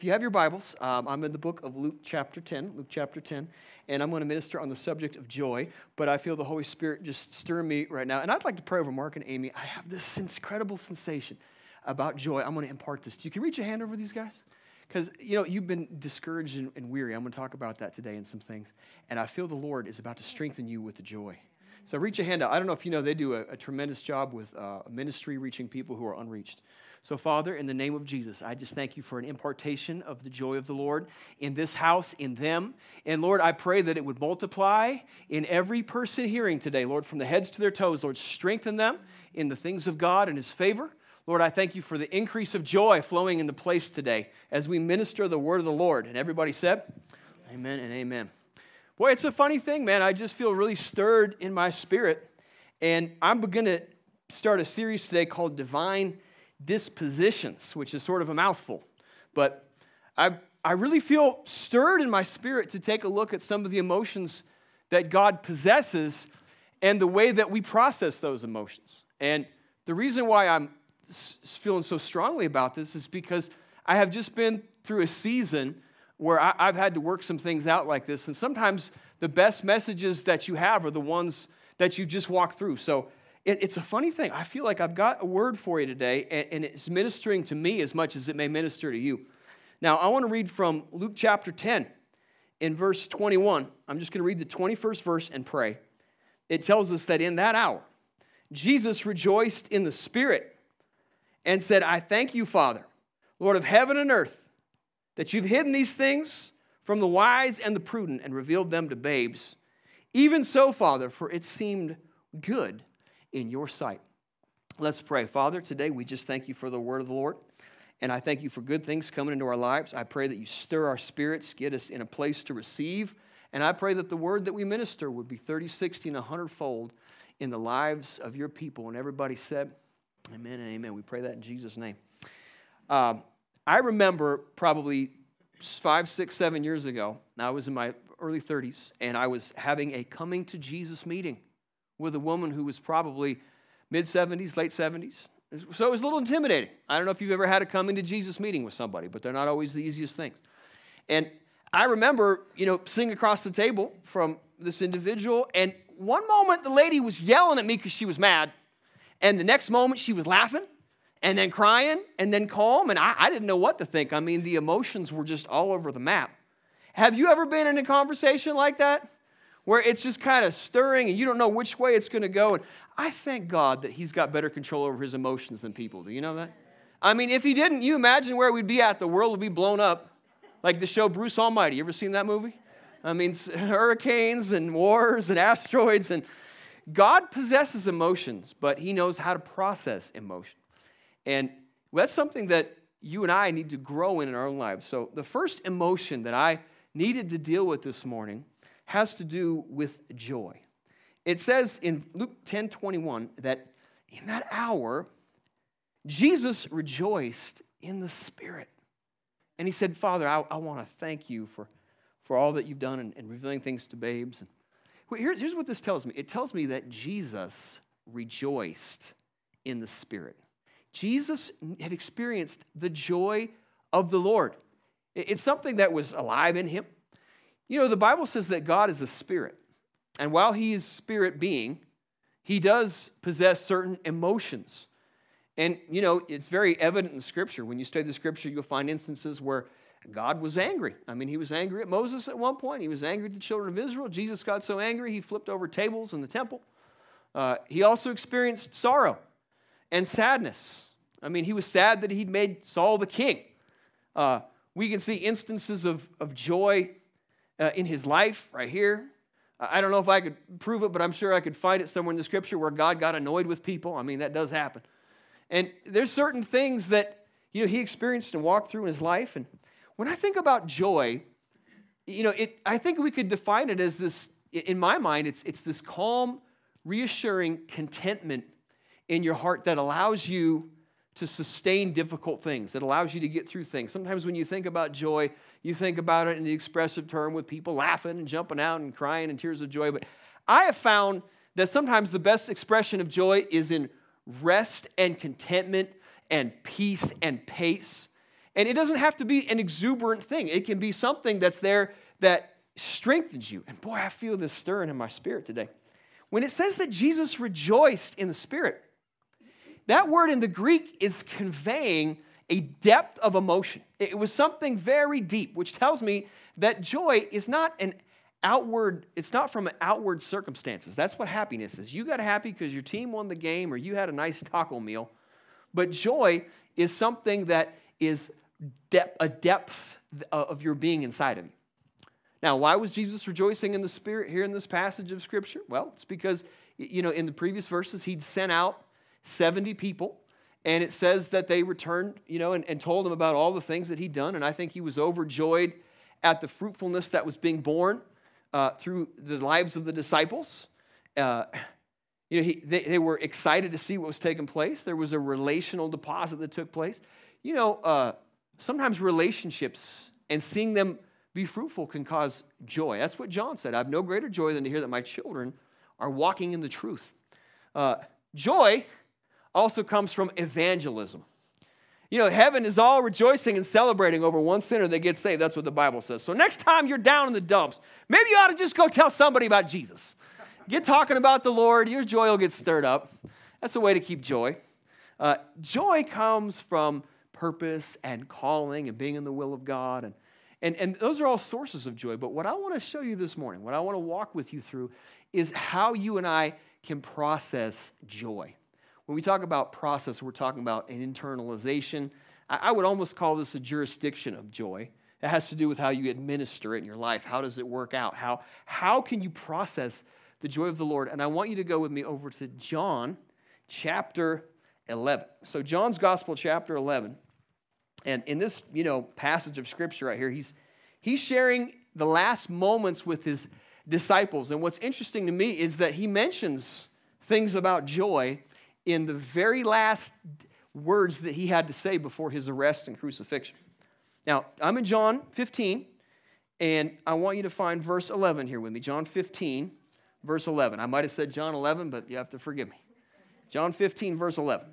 If you have your Bibles, I'm in the book of Luke chapter 10, and I'm going to minister on the subject of joy, but I feel the Holy Spirit just stirring me right now. And I'd like to pray over Mark and Amy. I have this incredible sensation about joy. I'm going to impart this to you. Can you reach a hand over these guys? Because, you've been discouraged and weary. I'm going to talk about that today and some things. And I feel the Lord is about to strengthen you with the joy. So reach a hand out. I don't know if you know, they do a tremendous job with ministry reaching people who are unreached. So, Father, in the name of Jesus, I just thank you for an impartation of the joy of the Lord in this house, in them. And, Lord, I pray that it would multiply in every person hearing today, Lord, from the heads to their toes. Lord, strengthen them in the things of God and His favor. Lord, I thank you for the increase of joy flowing into place today as we minister the word of the Lord. And everybody said, amen and amen. Boy, it's a funny thing, man. I just feel really stirred in my spirit. And I'm going to start a series today called Divine Dispositions, which is sort of a mouthful. But I really feel stirred in my spirit to take a look at some of the emotions that God possesses and the way that we process those emotions. And the reason why I'm feeling so strongly about this is because I have just been through a season where I've had to work some things out like this. And sometimes the best messages that you have are the ones that you just walk through. So it's a funny thing. I feel like I've got a word for you today, and it's ministering to me as much as it may minister to you. Now, I want to read from Luke chapter 10 in verse 21. I'm just going to read the 21st verse and pray. It tells us that in that hour, Jesus rejoiced in the Spirit and said, I thank you, Father, Lord of heaven and earth, that you've hidden these things from the wise and the prudent and revealed them to babes. Even so, Father, for it seemed good in your sight. Let's pray. Father, today we just thank you for the word of the Lord, and I thank you for good things coming into our lives. I pray that you stir our spirits, get us in a place to receive, and I pray that the word that we minister would be 30, 60, and 100-fold in the lives of your people. And everybody said, amen and amen. We pray that in Jesus' name. I remember probably 5, 6, 7 years ago, I was in my early 30s, and I was having a coming to Jesus meeting with a woman who was probably mid-70s, late 70s. So it was a little intimidating. I don't know if you've ever had a coming to Jesus meeting with somebody, but they're not always the easiest things. And I remember, sitting across the table from this individual, and one moment the lady was yelling at me because she was mad, and the next moment she was laughing, and then crying, and then calm, and I didn't know what to think. I mean, the emotions were just all over the map. Have you ever been in a conversation like that, where it's just kind of stirring, and you don't know which way it's going to go? And I thank God that He's got better control over His emotions than people. Do you know that? I mean, if He didn't, you imagine where we'd be at. The world would be blown up, like the show Bruce Almighty. You ever seen that movie? I mean, hurricanes and wars and asteroids, and God possesses emotions, but He knows how to process emotion. And that's something that you and I need to grow in our own lives. So the first emotion that I needed to deal with this morning has to do with joy. It says in Luke 10:21 that in that hour, Jesus rejoiced in the Spirit. And He said, Father, I want to thank you for all that you've done in revealing things to babes. And here's what this tells me. It tells me that Jesus rejoiced in the Spirit. Jesus had experienced the joy of the Lord. It's something that was alive in Him. The Bible says that God is a spirit. And while He is spirit being, He does possess certain emotions. And, it's very evident in Scripture. When you study the Scripture, you'll find instances where God was angry. I mean, He was angry at Moses at one point. He was angry at the children of Israel. Jesus got so angry, He flipped over tables in the temple. He also experienced sorrow and sadness. I mean, He was sad that He'd made Saul the king. We can see instances of joy in His life right here. I don't know if I could prove it, but I'm sure I could find it somewhere in the Scripture where God got annoyed with people. I mean, that does happen. And there's certain things that, He experienced and walked through in His life. And when I think about joy, I think we could define it as this, in my mind, it's this calm, reassuring contentment in your heart that allows you to sustain difficult things, that allows you to get through things. Sometimes when you think about joy, you think about it in the expressive term with people laughing and jumping out and crying and tears of joy. But I have found that sometimes the best expression of joy is in rest and contentment and peace and pace. And it doesn't have to be an exuberant thing. It can be something that's there that strengthens you. And boy, I feel this stirring in my spirit today. When it says that Jesus rejoiced in the Spirit, that word in the Greek is conveying a depth of emotion. It was something very deep, which tells me that joy is not an outward, it's not from outward circumstances. That's what happiness is. You got happy because your team won the game or you had a nice taco meal. But joy is something that is a depth of your being inside of you. Now, why was Jesus rejoicing in the Spirit here in this passage of Scripture? Well, it's because, in the previous verses, he'd sent out 70 people, and it says that they returned, and told him about all the things that he'd done, and I think he was overjoyed at the fruitfulness that was being born through the lives of the disciples. They were excited to see what was taking place. There was a relational deposit that took place. Sometimes relationships and seeing them be fruitful can cause joy. That's what John said. I have no greater joy than to hear that my children are walking in the truth. Joy also comes from evangelism. Heaven is all rejoicing and celebrating over one sinner that gets saved. That's what the Bible says. So next time you're down in the dumps, maybe you ought to just go tell somebody about Jesus. Get talking about the Lord. Your joy will get stirred up. That's a way to keep joy. Joy comes from purpose and calling and being in the will of God. And those are all sources of joy. But what I want to show you this morning, what I want to walk with you through, is how you and I can process joy. When we talk about process, we're talking about an internalization. I would almost call this a jurisdiction of joy. It has to do with how you administer it in your life. How does it work out? How can you process the joy of the Lord? And I want you to go with me over to John chapter 11. So John's Gospel chapter 11. And in this, passage of Scripture right here, he's sharing the last moments with his disciples. And what's interesting to me is that he mentions things about joy in the very last words that he had to say before his arrest and crucifixion. Now, I'm in John 15, and I want you to find verse 11 here with me. John 15, verse 11. I might have said John 11, but you have to forgive me. John 15, verse 11.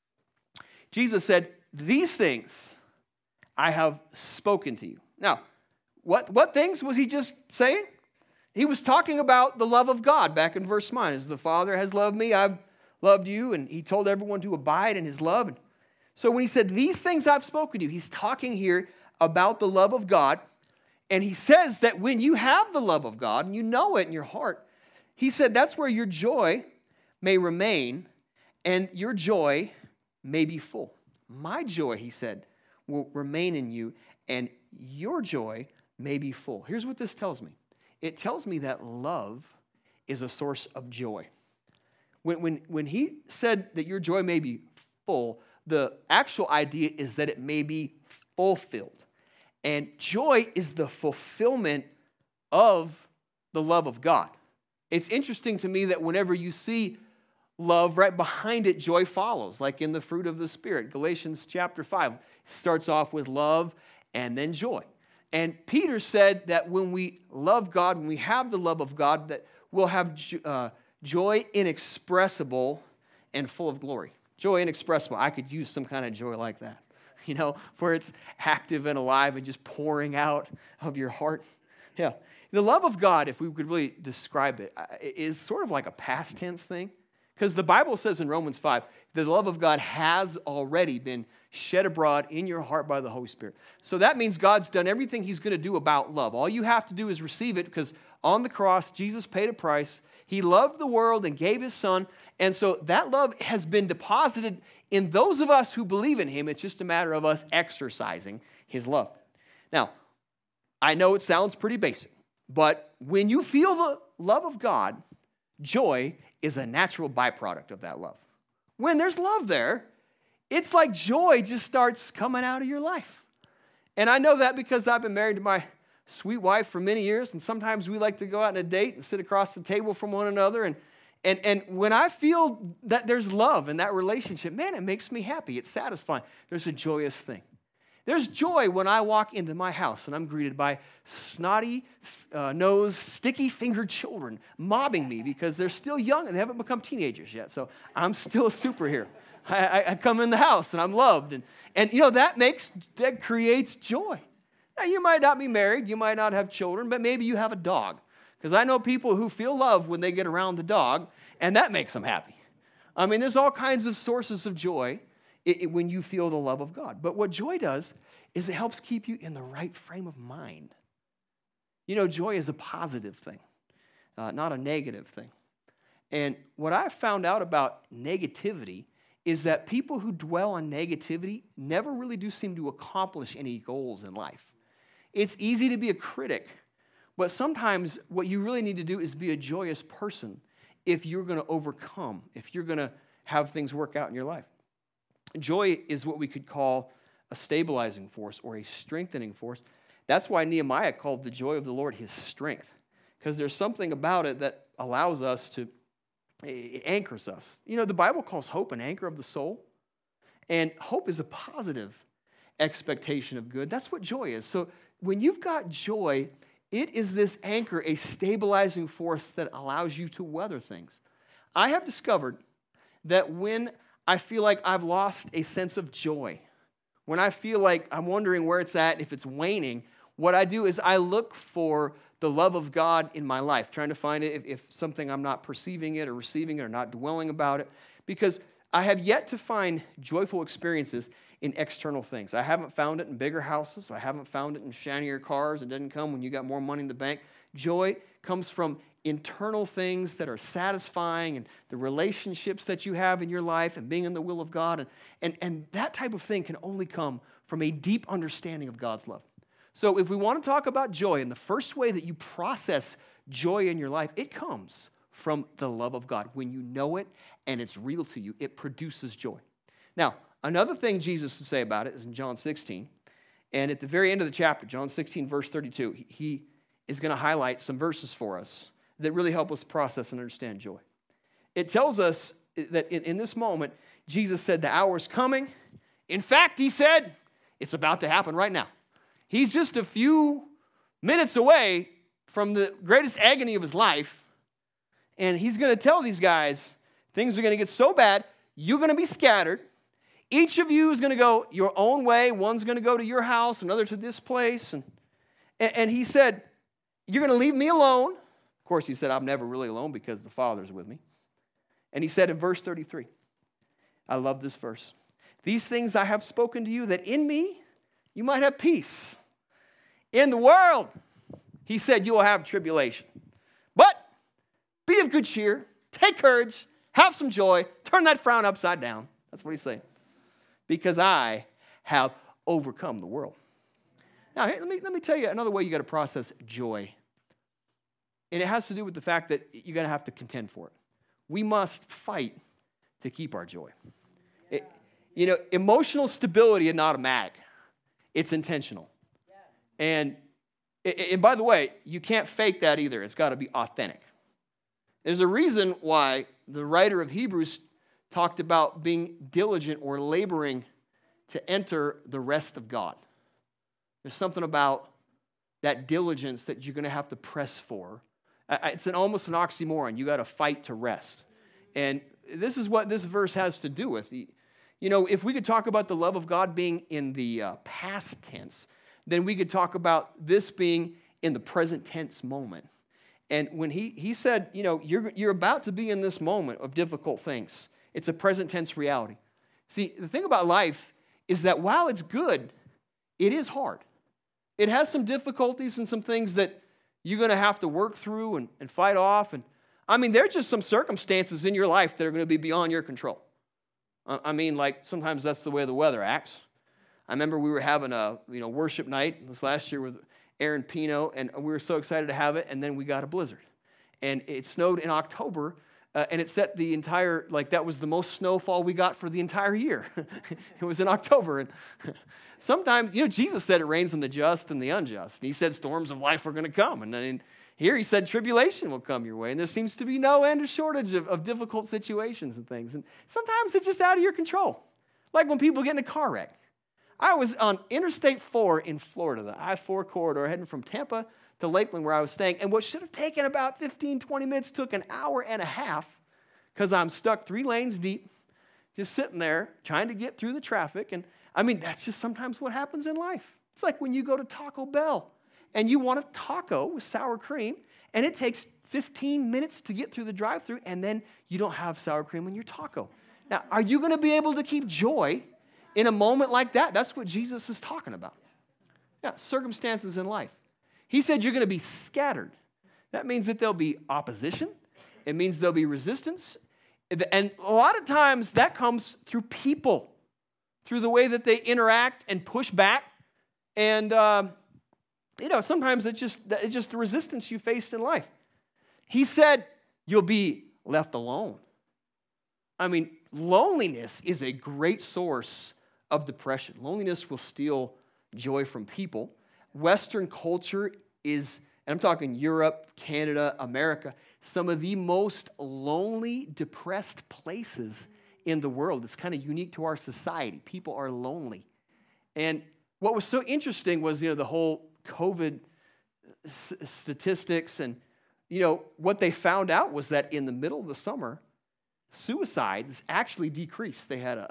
Jesus said, "These things I have spoken to you." Now, what things was he just saying? He was talking about the love of God back in verse 9. As the Father has loved me, I've loved you. And he told everyone to abide in his love. And so when he said, "These things I've spoken to you," he's talking here about the love of God. And he says that when you have the love of God and you know it in your heart, he said that's where your joy may remain and your joy may be full. My joy, he said, will remain in you, and your joy may be full. Here's what this tells me. It tells me that love is a source of joy. When he said that your joy may be full, the actual idea is that it may be fulfilled. And joy is the fulfillment of the love of God. It's interesting to me that whenever you see love, right behind it, joy follows, like in the fruit of the Spirit. Galatians chapter 5 starts off with love and then joy. And Peter said that when we love God, when we have the love of God, that we'll have joy inexpressible and full of glory. Joy inexpressible. I could use some kind of joy like that, where it's active and alive and just pouring out of your heart. Yeah. The love of God, if we could really describe it, is sort of like a past tense thing. Because the Bible says in Romans 5, the love of God has already been shed abroad in your heart by the Holy Spirit. So that means God's done everything he's going to do about love. All you have to do is receive it, because on the cross, Jesus paid a price. He loved the world and gave his son. And so that love has been deposited in those of us who believe in him. It's just a matter of us exercising his love. Now, I know it sounds pretty basic, but when you feel the love of God, joy is a natural byproduct of that love. When there's love there, it's like joy just starts coming out of your life. And I know that because I've been married to my sweet wife for many years, and sometimes we like to go out on a date and sit across the table from one another. And when I feel that there's love in that relationship, man, it makes me happy. It's satisfying. There's a joyous thing. There's joy when I walk into my house and I'm greeted by snotty-nosed, sticky-fingered children mobbing me because they're still young and they haven't become teenagers yet. So I'm still a superhero. I come in the house and I'm loved. And that creates joy. Now, you might not be married, you might not have children, but maybe you have a dog. Because I know people who feel love when they get around the dog, and that makes them happy. I mean, there's all kinds of sources of joy when you feel the love of God. But what joy does is it helps keep you in the right frame of mind. Joy is a positive thing, not a negative thing. And what I've found out about negativity is that people who dwell on negativity never really do seem to accomplish any goals in life. It's easy to be a critic, but sometimes what you really need to do is be a joyous person if you're going to overcome, if you're going to have things work out in your life. Joy is what we could call a stabilizing force or a strengthening force. That's why Nehemiah called the joy of the Lord his strength, because there's something about it that allows us to, it anchors us. The Bible calls hope an anchor of the soul, and hope is a positive expectation of good. That's what joy is. So when you've got joy, it is this anchor, a stabilizing force that allows you to weather things. I have discovered that when I feel like I've lost a sense of joy, when I feel like I'm wondering where it's at, if it's waning, what I do is I look for the love of God in my life, trying to find it if something I'm not perceiving it or receiving it or not dwelling about it, because I have yet to find joyful experiences in external things. I haven't found it in bigger houses. I haven't found it in shinier cars. It doesn't come when you got more money in the bank. Joy comes from internal things that are satisfying and the relationships that you have in your life and being in the will of God. And that type of thing can only come from a deep understanding of God's love. So if we want to talk about joy, and the first way that you process joy in your life, it comes from the love of God. When you know it and it's real to you, it produces joy. Now, another thing Jesus would say about it is in John 16. And at the very end of the chapter, John 16, verse 32, he is going to highlight some verses for us that really help us process and understand joy. It tells us that in this moment, Jesus said, the hour is coming. In fact, he said, it's about to happen right now. He's just a few minutes away from the greatest agony of his life, and he's going to tell these guys, things are going to get so bad, you're going to be scattered. Each of you is going to go your own way. One's going to go to your house, another to this place. And he said, you're going to leave me alone. Of course, he said, I'm never really alone because the Father's with me. And he said in verse 33, I love this verse. These things I have spoken to you, that in me you might have peace. In the world, he said, you will have tribulation. But be of good cheer, take courage, have some joy, turn that frown upside down. That's what he's saying. Because I have overcome the world. Now, let me tell you another way you got to process joy. And it has to do with the fact that you're going to have to contend for it. We must fight to keep our joy. Emotional stability is not automatic. It's intentional. And by the way, you can't fake that either. It's got to be authentic. There's a reason why the writer of Hebrews talked about being diligent or laboring to enter the rest of God. There's something about that diligence that you're going to have to press for. It's almost an oxymoron. You got to fight to rest. And this is what this verse has to do with. If we could talk about the love of God being in the past tense, then we could talk about this being in the present tense moment. And when he said, you're about to be in this moment of difficult things, it's a present tense reality. See, the thing about life is that while it's good, it is hard. It has some difficulties and some things that you're going to have to work through and fight off. And there's just some circumstances in your life that are going to be beyond your control. Sometimes that's the way the weather acts. I remember we were having a worship night this last year with Aaron Pino, and we were so excited to have it, and then we got a blizzard. And it snowed in October, and it set the entire, that was the most snowfall we got for the entire year. It was in October. And sometimes, Jesus said it rains on the just and the unjust. And he said storms of life are going to come. And then here he said tribulation will come your way. And there seems to be no end or shortage of difficult situations and things. And sometimes it's just out of your control. Like when people get in a car wreck. I was on Interstate 4 in Florida, the I-4 corridor, heading from Tampa to Lakeland where I was staying. And what should have taken about 15, 20 minutes took an hour and a half because I'm stuck 3 lanes deep, just sitting there trying to get through the traffic. And I mean, that's just sometimes what happens in life. It's like when you go to Taco Bell and you want a taco with sour cream, and it takes 15 minutes to get through the drive-thru, and then you don't have sour cream in your taco. Now, are you going to be able to keep joy in a moment like that? That's what Jesus is talking about. Yeah, circumstances in life. He said you're going to be scattered. That means that there'll be opposition. It means there'll be resistance. And a lot of times that comes through people, through the way that they interact and push back. And, sometimes it's just the resistance you faced in life. He said you'll be left alone. I mean, loneliness is a great source of depression. Loneliness will steal joy from people. Western culture is, and I'm talking Europe, Canada, America, some of the most lonely, depressed places in the world. It's kind of unique to our society. People are lonely. And what was so interesting was, the whole COVID statistics, and, what they found out was that in the middle of the summer, suicides actually decreased. They had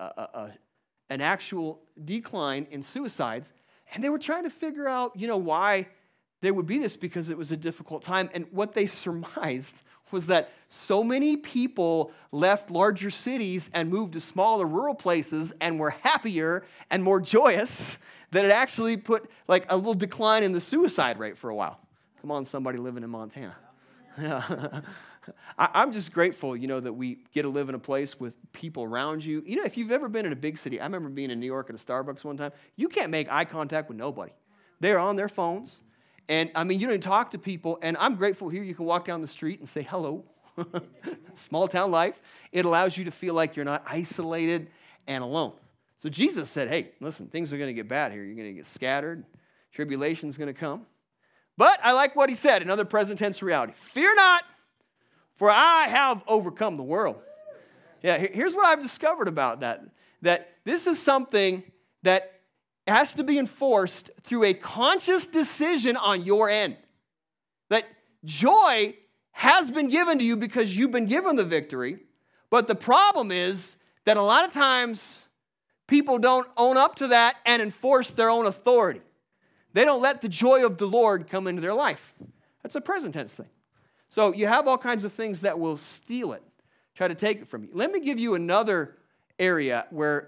an actual decline in suicides, and they were trying to figure out, why there would be this, because it was a difficult time. And what they surmised was that so many people left larger cities and moved to smaller rural places and were happier and more joyous that it actually put like a little decline in the suicide rate for a while. Come on, somebody living in Montana. Yeah. I'm just grateful, that we get to live in a place with people around you. If you've ever been in a big city, I remember being in New York at a Starbucks one time. You can't make eye contact with nobody. They're on their phones. And, you don't even talk to people. And I'm grateful here you can walk down the street and say hello. Small town life. It allows you to feel like you're not isolated and alone. So Jesus said, hey, listen, things are going to get bad here. You're going to get scattered. Tribulation's going to come. But I like what he said, another present tense reality. Fear not, for I have overcome the world. Yeah, here's what I've discovered about that this is something that has to be enforced through a conscious decision on your end. That joy has been given to you because you've been given the victory, but the problem is that a lot of times people don't own up to that and enforce their own authority. They don't let the joy of the Lord come into their life. That's a present tense thing. So you have all kinds of things that will steal it, try to take it from you. Let me give you another area where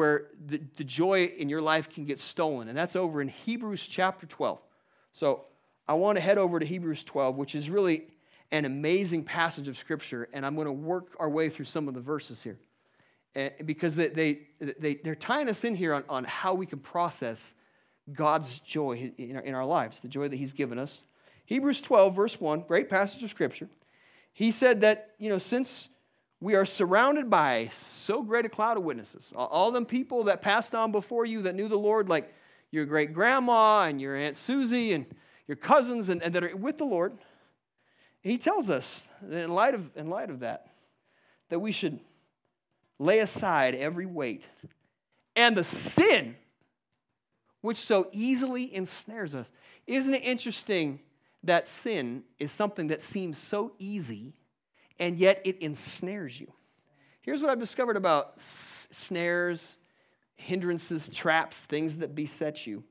the joy in your life can get stolen, and that's over in Hebrews chapter 12. So I want to head over to Hebrews 12, which is really an amazing passage of Scripture, and I'm going to work our way through some of the verses here. Because they're tying us in here on how we can process God's joy in our lives, the joy that He's given us. Hebrews 12, verse 1, great passage of Scripture. He said that, since we are surrounded by so great a cloud of witnesses, all them people that passed on before you that knew the Lord, like your great-grandma and your Aunt Susie and your cousins and that are with the Lord, He tells us, in light of that we should lay aside every weight and the sin which so easily ensnares us. Isn't it interesting that sin is something that seems so easy, and yet it ensnares you? Here's what I've discovered about snares, hindrances, traps, things that beset you,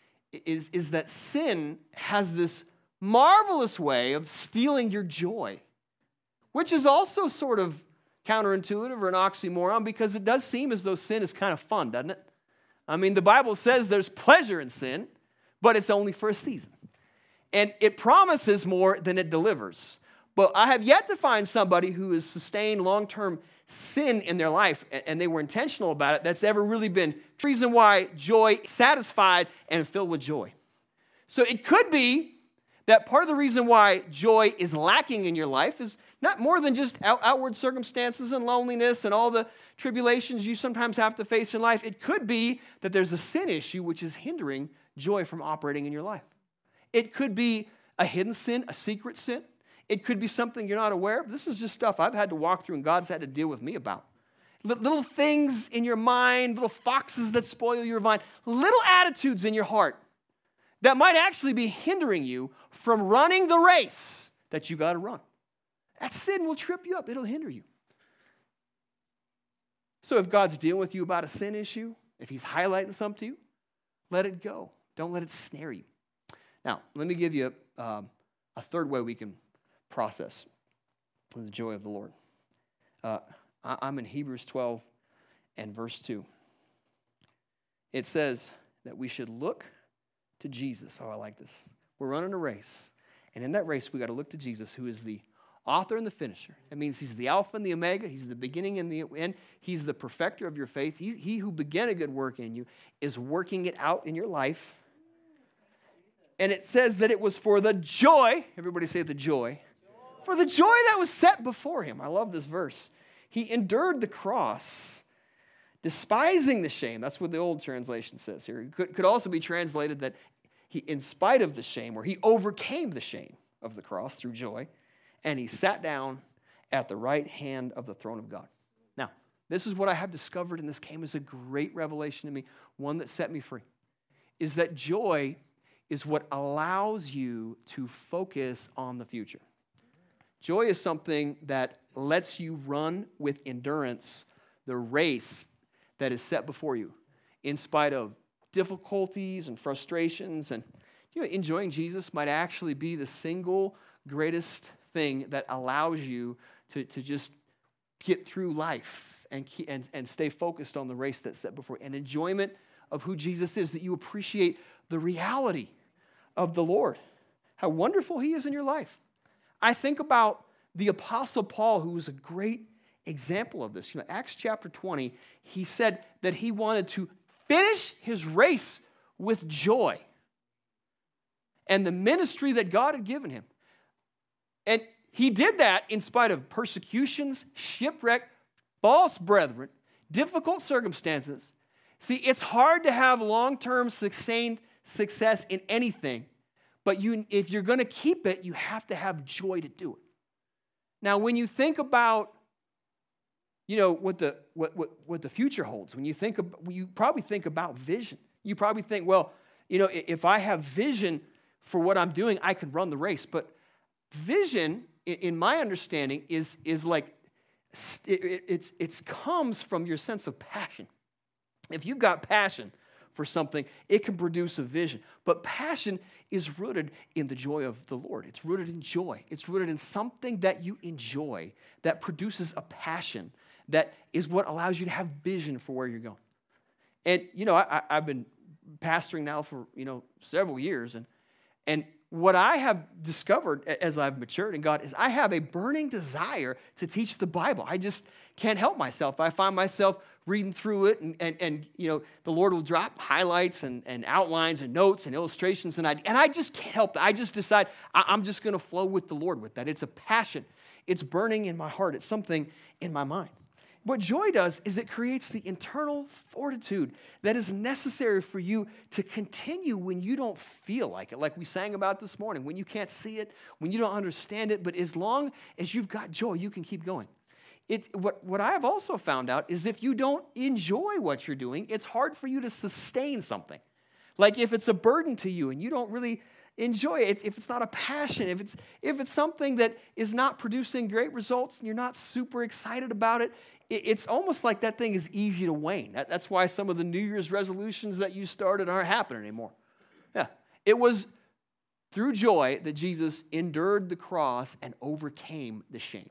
is that sin has this marvelous way of stealing your joy, which is also sort of counterintuitive or an oxymoron, because it does seem as though sin is kind of fun, doesn't it? I mean, the Bible says there's pleasure in sin, but it's only for a season. And it promises more than it delivers. But I have yet to find somebody who has sustained long-term sin in their life, and they were intentional about it, that's ever really been the reason why joy is satisfied and filled with joy. So it could be that part of the reason why joy is lacking in your life is not more than just outward circumstances and loneliness and all the tribulations you sometimes have to face in life. It could be that there's a sin issue which is hindering joy from operating in your life. It could be a hidden sin, a secret sin. It could be something you're not aware of. This is just stuff I've had to walk through and God's had to deal with me about. Little things in your mind, little foxes that spoil your vine, little attitudes in your heart that might actually be hindering you from running the race that you got to run. That sin will trip you up. It'll hinder you. So if God's dealing with you about a sin issue, if he's highlighting something to you, let it go. Don't let it snare you. Now, let me give you a third way we can process the joy of the Lord. I'm in Hebrews 12 and verse 2. It says that we should look to Jesus. Oh, I like this. We're running a race. And in that race, we got to look to Jesus, who is the author and the finisher. That means he's the Alpha and the Omega. He's the beginning and the end. He's the perfecter of your faith. He who began a good work in you is working it out in your life. And it says that it was for the joy. Everybody say the joy. For the joy that was set before him. I love this verse. He endured the cross, despising the shame. That's what the old translation says here. It could also be translated that he, in spite of the shame, or he overcame the shame of the cross through joy, and he sat down at the right hand of the throne of God. Now, this is what I have discovered, and this came as a great revelation to me, one that set me free, is that joy is what allows you to focus on the future. Joy is something that lets you run with endurance the race that is set before you, in spite of difficulties and frustrations. And enjoying Jesus might actually be the single greatest thing that allows you to just get through life and stay focused on the race that's set before you. And enjoyment of who Jesus is, that you appreciate the reality of the Lord, how wonderful he is in your life. I think about the Apostle Paul, who was a great example of this. Acts chapter 20, he said that he wanted to finish his race with joy and the ministry that God had given him. And he did that in spite of persecutions, shipwreck, false brethren, difficult circumstances. See, it's hard to have long-term sustained success in anything, but if you're going to keep it, you have to have joy to do it. Now, when you think about what the future holds, you probably think about vision. You probably think, well, if I have vision for what I'm doing, I can run the race. But vision, in my understanding, is like it comes from your sense of passion. If you've got passion for something, it can produce a vision. But passion is rooted in the joy of the Lord. It's rooted in joy. It's rooted in something that you enjoy that produces a passion that is what allows you to have vision for where you're going. And, I've been pastoring now for, several years. And what I have discovered as I've matured in God is I have a burning desire to teach the Bible. I just can't help myself. I find myself reading through it, and the Lord will drop highlights and outlines and notes and illustrations, and I just can't help it. I just decide I'm just going to flow with the Lord with that. It's a passion. It's burning in my heart. It's something in my mind. What joy does is it creates the internal fortitude that is necessary for you to continue when you don't feel like it, like we sang about this morning, when you can't see it, when you don't understand it, but as long as you've got joy, you can keep going. What I have also found out is if you don't enjoy what you're doing, it's hard for you to sustain something. Like if it's a burden to you and you don't really enjoy it, if it's not a passion, if it's something that is not producing great results and you're not super excited about it, it's almost like that thing is easy to wane. That's why some of the New Year's resolutions that you started aren't happening anymore. Yeah, it was through joy that Jesus endured the cross and overcame the shame.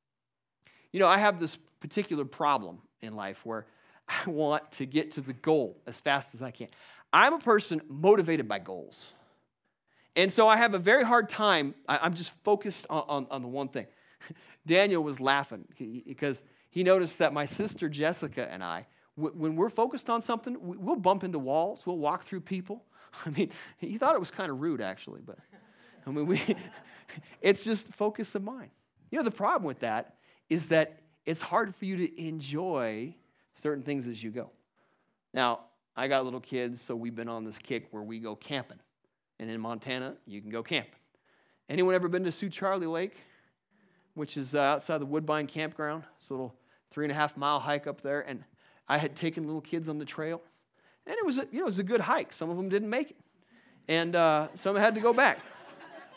I have this particular problem in life where I want to get to the goal as fast as I can. I'm a person motivated by goals. And so I have a very hard time. I'm just focused on the one thing. Daniel was laughing because he noticed that my sister Jessica and I, when we're focused on something, we'll bump into walls. We'll walk through people. I mean, he thought it was kind of rude, actually. But, it's just focus of mind. The problem with that is that it's hard for you to enjoy certain things as you go. Now, I got little kids, so we've been on this kick where we go camping. And in Montana, you can go camping. Anyone ever been to Sioux Charlie Lake, which is outside the Woodbine Campground? It's a little 3.5-mile hike up there. And I had taken little kids on the trail. And it was a good hike. Some of them didn't make it. And some had to go back.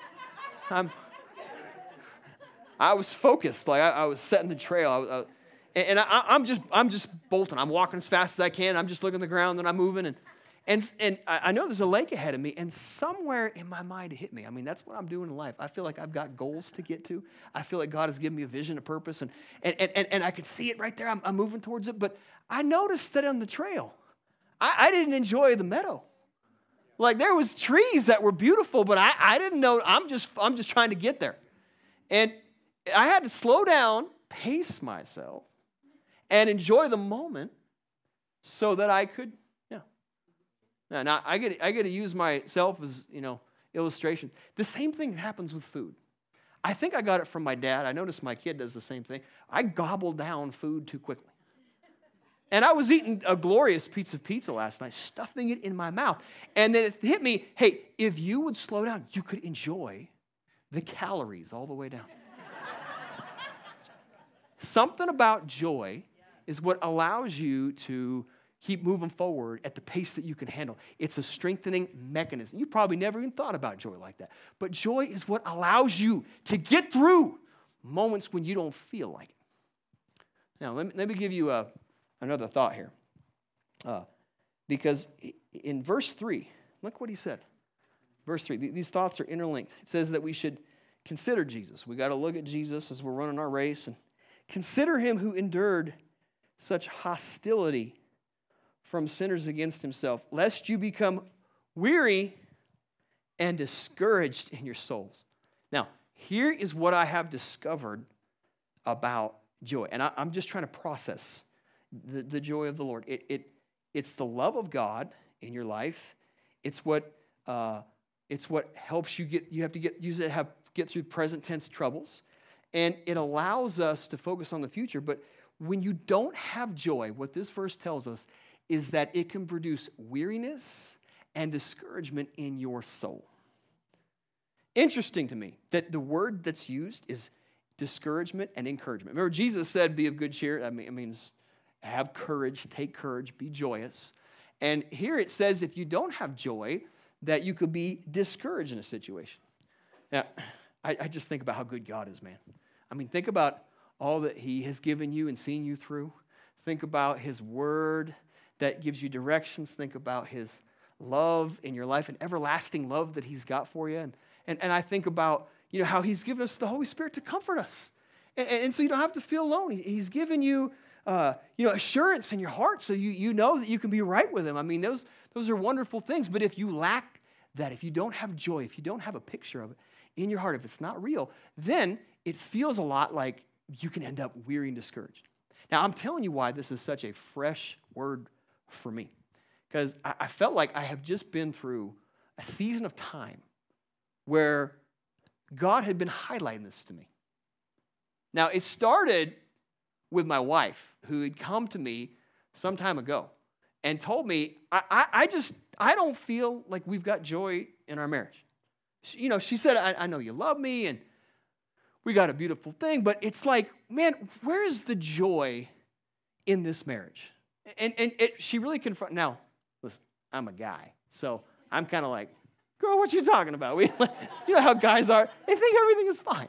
I was focused. Like I was setting the trail. And I'm just bolting. I'm walking as fast as I can. I'm just looking at the ground, and I'm moving. And I know there's a lake ahead of me, and somewhere in my mind it hit me. I mean, that's what I'm doing in life. I feel like I've got goals to get to. I feel like God has given me a vision, a purpose, and I could see it right there. I'm moving towards it. But I noticed that on the trail, I didn't enjoy the meadow. Like, there was trees that were beautiful, but I didn't know. I'm just trying to get there. And I had to slow down, pace myself, and enjoy the moment so that I could, Now I get to use myself as, illustration. The same thing happens with food. I think I got it from my dad. I noticed my kid does the same thing. I gobble down food too quickly. And I was eating a glorious piece of pizza last night, stuffing it in my mouth. And then it hit me, hey, if you would slow down, you could enjoy the calories all the way down. Something about joy is what allows you to keep moving forward at the pace that you can handle. It's a strengthening mechanism. You probably never even thought about joy like that. But joy is what allows you to get through moments when you don't feel like it. Now, let me give you another thought here. Because in verse 3, look what he said. Verse 3, these thoughts are interlinked. It says that we should consider Jesus. We got to look at Jesus as we're running our race and consider him who endured such hostility from sinners against himself, lest you become weary and discouraged in your souls. Now, here is what I have discovered about joy. And I'm just trying to process the joy of the Lord. It's the love of God in your life. It's what helps you get through present tense troubles. And it allows us to focus on the future. But when you don't have joy, what this verse tells us is that it can produce weariness and discouragement in your soul. Interesting to me that the word that's used is discouragement and encouragement. Remember, Jesus said, be of good cheer. It means have courage, take courage, be joyous. And here it says if you don't have joy, that you could be discouraged in a situation. Now, I just think about how good God is, man. I mean, think about all that he has given you and seen you through. Think about his word that gives you directions. Think about his love in your life and everlasting love that he's got for you. And I think about, how he's given us the Holy Spirit to comfort us. And so you don't have to feel alone. He's given you, assurance in your heart so you know that you can be right with him. I mean, those are wonderful things. But if you lack that, if you don't have joy, if you don't have a picture of it in your heart, if it's not real, then it feels a lot like you can end up weary and discouraged. Now, I'm telling you why this is such a fresh word for me. Because I felt like I have just been through a season of time where God had been highlighting this to me. Now, it started with my wife, who had come to me some time ago and told me, I don't feel like we've got joy in our marriage. She said, I know you love me, and we got a beautiful thing, but it's like, man, where is the joy in this marriage? And she really confronted. Now, listen, I'm a guy, so I'm kind of like, girl, what you talking about? You know how guys are. They think everything is fine.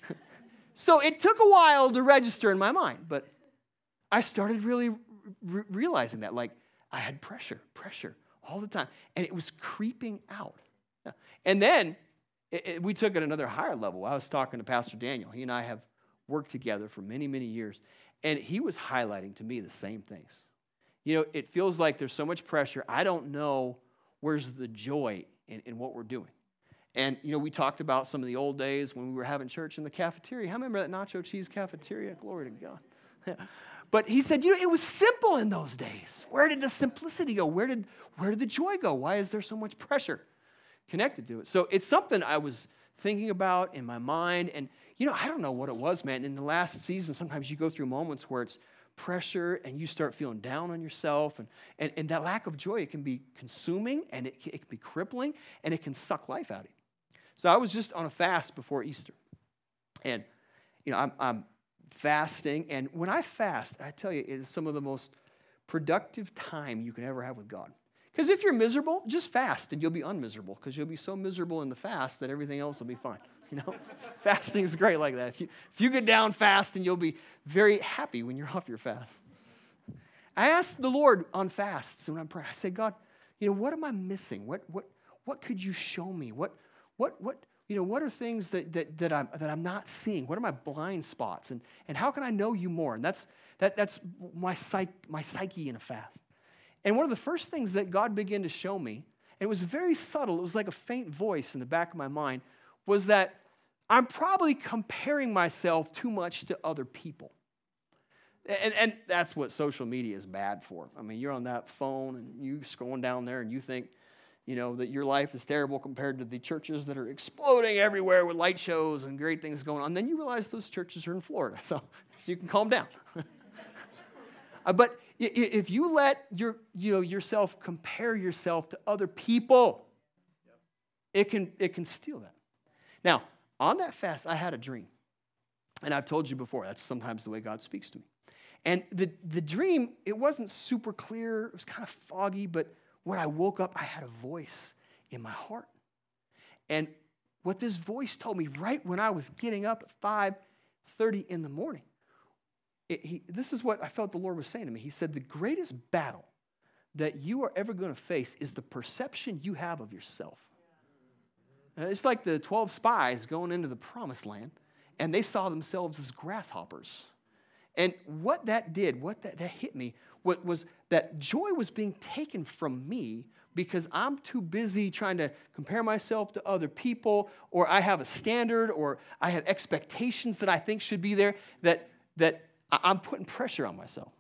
So it took a while to register in my mind, but I started really realizing that, like, I had pressure all the time, and it was creeping out. And then we took it another higher level. I was talking to Pastor Daniel. He and I have worked together for many, many years, and he was highlighting to me the same things. It feels like there's so much pressure. I don't know where's the joy in what we're doing. And, we talked about some of the old days when we were having church in the cafeteria. How remember that nacho cheese cafeteria? Glory to God. But he said, it was simple in those days. Where did the simplicity go? Where did the joy go? Why is there so much pressure connected to it? So it's something I was thinking about in my mind. And, I don't know what it was, man. In the last season, sometimes you go through moments where it's pressure and you start feeling down on yourself. And that lack of joy, it can be consuming and it can be crippling and it can suck life out of you. So I was just on a fast before Easter. And, I'm fasting. And when I fast, I tell you, it is some of the most productive time you can ever have with God. Because if you're miserable, just fast and you'll be unmiserable. Because you'll be so miserable in the fast that everything else will be fine. Fasting is great like that. If you get down fast, and you'll be very happy when you're off your fast. I asked the Lord on fasts when I'm praying. I said, God, what am I missing? What could you show me? What are things that I'm not seeing? What are my blind spots? And how can I know you more? And that's my psyche in a fast. And one of the first things that God began to show me, and it was very subtle, it was like a faint voice in the back of my mind, was that I'm probably comparing myself too much to other people. And that's what social media is bad for. I mean, you're on that phone and you scrolling down there and you think, that your life is terrible compared to the churches that are exploding everywhere with light shows and great things going on. Then you realize those churches are in Florida, so you can calm down. But if you let yourself compare yourself to other people, it can steal that. Now, on that fast, I had a dream. And I've told you before, that's sometimes the way God speaks to me. And the dream, it wasn't super clear. It was kind of foggy, but when I woke up, I had a voice in my heart. And what this voice told me right when I was getting up at 5:30 in the morning, this is what I felt the Lord was saying to me. He said, the greatest battle that you are ever going to face is the perception you have of yourself. It's like the 12 spies going into the promised land, and they saw themselves as grasshoppers. And what that did, that hit me, was that joy was being taken from me because I'm too busy trying to compare myself to other people, or I have a standard, or I have expectations that I think should be there, that I'm putting pressure on myself.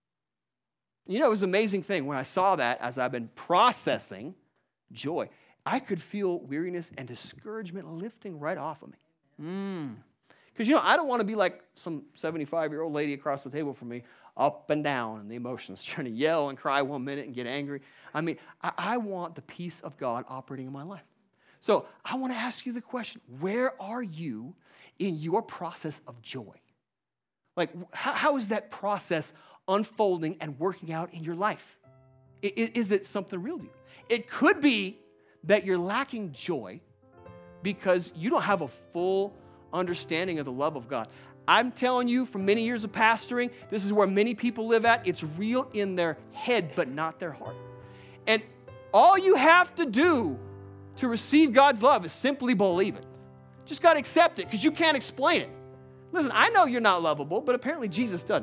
It was an amazing thing when I saw that as I've been processing joy. I could feel weariness and discouragement lifting right off of me. Because, I don't want to be like some 75-year-old lady across the table from me, up and down in the emotions, trying to yell and cry one minute and get angry. I mean, I want the peace of God operating in my life. So I want to ask you the question, where are you in your process of joy? Like, how is that process unfolding and working out in your life? Is it something real to you? It could be that you're lacking joy because you don't have a full understanding of the love of God. I'm telling you, from many years of pastoring, this is where many people live at. It's real in their head, but not their heart. And all you have to do to receive God's love is simply believe it. Just got to accept it, because you can't explain it. Listen, I know you're not lovable, but apparently Jesus doesn't.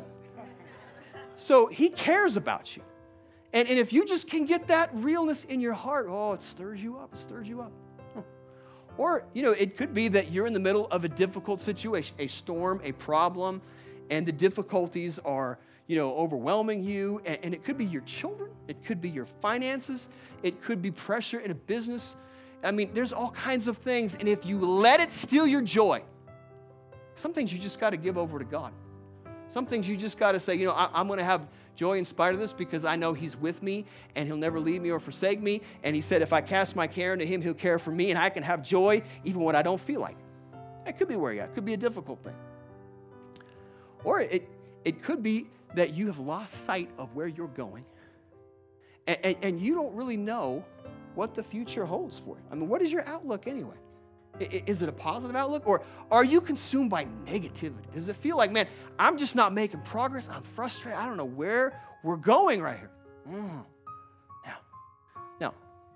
So he cares about you. And if you just can get that realness in your heart, it stirs you up. It stirs you up. Or, it could be that you're in the middle of a difficult situation, a storm, a problem, and the difficulties are, overwhelming you. And it could be your children. It could be your finances. It could be pressure in a business. I mean, there's all kinds of things. And if you let it steal your joy, some things you just got to give over to God. Some things you just got to say, I'm going to have joy in spite of this because I know he's with me and he'll never leave me or forsake me. And he said, if I cast my care into him, he'll care for me, and I can have joy even when I don't feel like it. That could be where you're at. It could be a difficult thing. Or it could be that you have lost sight of where you're going and you don't really know what the future holds for you. I mean, what is your outlook anyway? Is it a positive outlook, or are you consumed by negativity? Does it feel like, man, I'm just not making progress. I'm frustrated. I don't know where we're going right here. Now,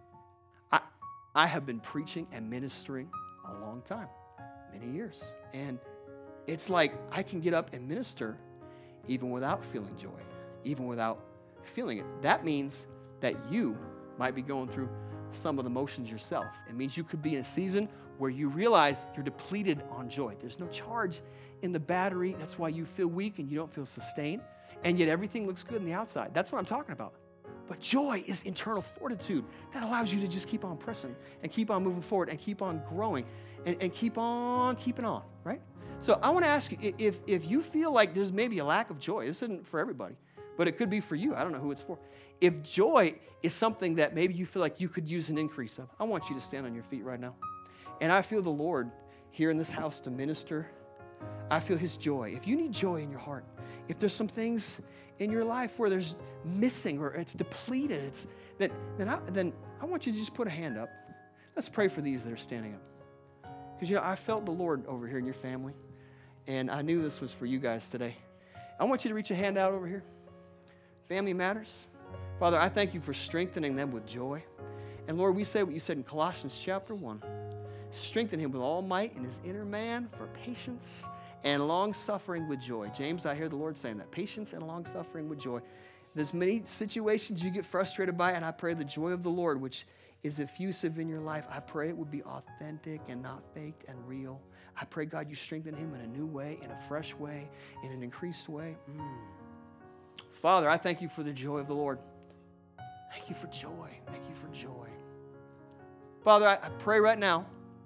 I have been preaching and ministering a long time, many years. And it's like I can get up and minister even without feeling joy, even without feeling it. That means that you might be going through some of the motions yourself. It means you could be in a season where you realize you're depleted on joy. There's no charge in the battery. That's why you feel weak and you don't feel sustained. And yet everything looks good on the outside. That's what I'm talking about. But joy is internal fortitude that allows you to just keep on pressing and keep on moving forward and keep on growing and keep on keeping on, right? So I want to ask you, if you feel like there's maybe a lack of joy, this isn't for everybody, but it could be for you. I don't know who it's for. If joy is something that maybe you feel like you could use an increase of, I want you to stand on your feet right now. And I feel the Lord here in this house to minister. I feel his joy. If you need joy in your heart, if there's some things in your life where there's missing or it's depleted, then I want you to just put a hand up. Let's pray for these that are standing up. Because, I felt the Lord over here in your family, and I knew this was for you guys today. I want you to reach a hand out over here. Family matters. Father, I thank you for strengthening them with joy. And Lord, we say what you said in Colossians chapter 1. Strengthen him with all might in his inner man for patience and long-suffering with joy. James, I hear the Lord saying that. Patience and long-suffering with joy. There's many situations you get frustrated by, and I pray the joy of the Lord, which is effusive in your life, I pray it would be authentic and not faked and real. I pray, God, you strengthen him in a new way, in a fresh way, in an increased way. Father, I thank you for the joy of the Lord. Thank you for joy. Thank you for joy. Father, I pray right now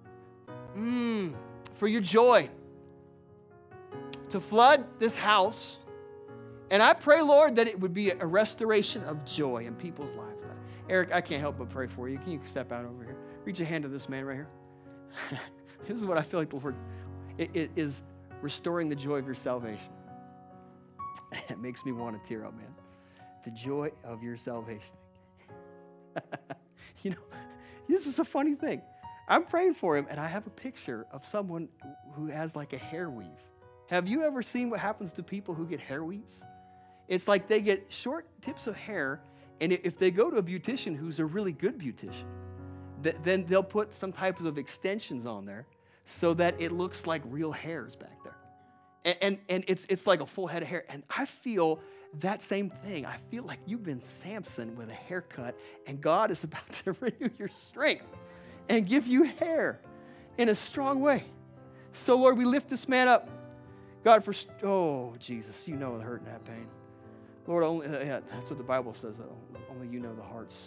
for your joy to flood this house. And I pray, Lord, that it would be a restoration of joy in people's lives. Eric, I can't help but pray for you. Can you step out over here? Reach a hand to this man right here. This is what I feel like the Lord it is restoring the joy of your salvation. It makes me want to tear up, man. The joy of your salvation. This is a funny thing. I'm praying for him, and I have a picture of someone who has like a hair weave. Have you ever seen what happens to people who get hair weaves? It's like they get short tips of hair, and if they go to a beautician who's a really good beautician, then they'll put some types of extensions on there so that it looks like real hairs back there. And it's like a full head of hair. And I feel that same thing. I feel like you've been Samson with a haircut, and God is about to renew your strength and give you hair in a strong way. So, Lord, we lift this man up. God, Jesus, you know the hurt and that pain. Lord, that's what the Bible says. Only you know the hearts.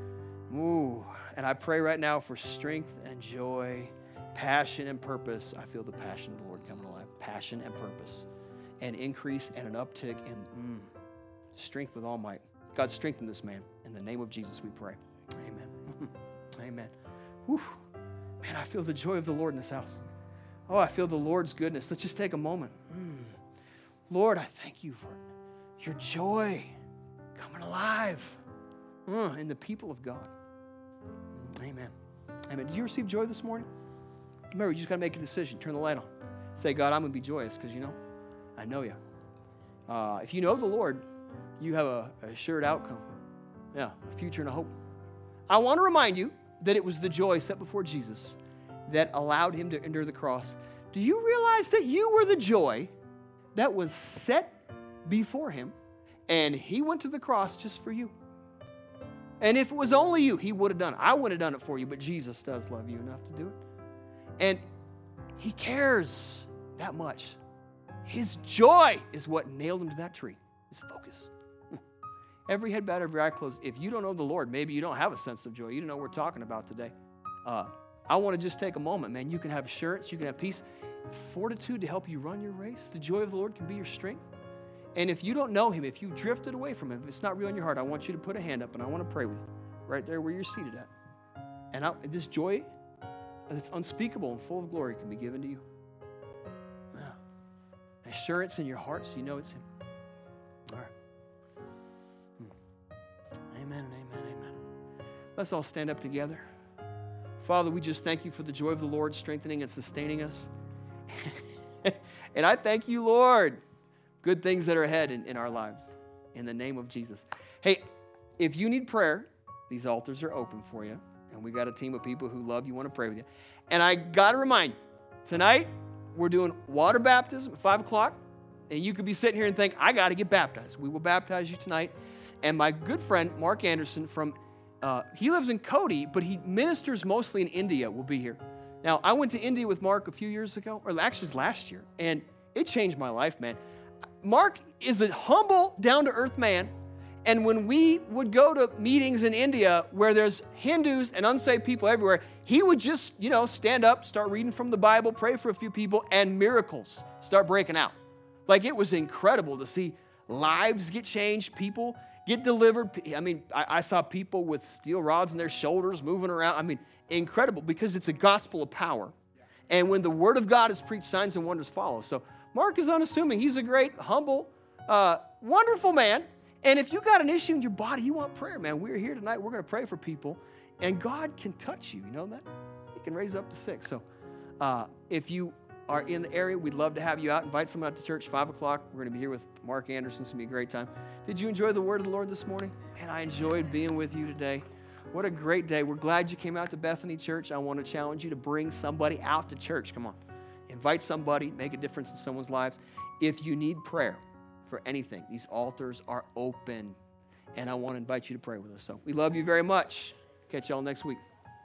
Ooh. And I pray right now for strength and joy, passion and purpose. I feel the passion of the Lord coming alive. Passion and purpose. An increase and an uptick in strength with all might. God, strengthen this man. In the name of Jesus, we pray. Amen. Amen. Whew. Man, I feel the joy of the Lord in this house. Oh, I feel the Lord's goodness. Let's just take a moment. Lord, I thank you for your joy coming alive in the people of God. Amen. Amen. Did you receive joy this morning? Remember, you just got to make a decision. Turn the light on. Say, God, I'm going to be joyous because, I know you. If you know the Lord, you have a assured outcome. Yeah, a future and a hope. I want to remind you that it was the joy set before Jesus that allowed him to endure the cross. Do you realize that you were the joy that was set before him, and he went to the cross just for you? And if it was only you, he would have done it. I would have done it for you, but Jesus does love you enough to do it. And he cares that much. His joy is what nailed him to that tree, his focus. Every head bowed, every eye closed. If you don't know the Lord, maybe you don't have a sense of joy. You don't know what we're talking about today. I want to just take a moment, man. You can have assurance. You can have peace, fortitude to help you run your race. The joy of the Lord can be your strength. And if you don't know him, if you've drifted away from him, if it's not real in your heart, I want you to put a hand up, and I want to pray with you right there where you're seated at. And this joy that's unspeakable and full of glory can be given to you. Assurance in your heart so you know it's him. All right. Amen and amen, amen. Let's all stand up together. Father, we just thank you for the joy of the Lord strengthening and sustaining us. And I thank you, Lord, good things that are ahead in our lives. In the name of Jesus. Hey, if you need prayer, these altars are open for you. And we got a team of people who love you, want to pray with you. And I got to remind you, tonight we're doing water baptism at 5 o'clock. And you could be sitting here and think, I got to get baptized. We will baptize you tonight. And my good friend, Mark Anderson, he lives in Cody, but he ministers mostly in India, will be here. Now, I went to India with Mark a few years ago, or actually it was last year, and it changed my life, man. Mark is a humble, down-to-earth man, and when we would go to meetings in India where there's Hindus and unsaved people everywhere, he would just, stand up, start reading from the Bible, pray for a few people, and miracles start breaking out. Like, it was incredible to see lives get changed, people get delivered. I mean, I saw people with steel rods in their shoulders moving around. I mean, incredible, because it's a gospel of power. And when the word of God is preached, signs and wonders follow. So Mark is unassuming. He's a great, humble, wonderful man. And if you got an issue in your body, you want prayer, man, we're here tonight. We're going to pray for people. And God can touch you. You know that? He can raise up the sick. So If you are in the area, we'd love to have you out. Invite someone out to church, 5 o'clock. We're going to be here with Mark Anderson. It's going to be a great time. Did you enjoy the word of the Lord this morning? Man, I enjoyed being with you today. What a great day. We're glad you came out to Bethany Church. I want to challenge you to bring somebody out to church. Come on. Invite somebody. Make a difference in someone's lives. If you need prayer for anything, these altars are open. And I want to invite you to pray with us. So we love you very much. Catch y'all next week.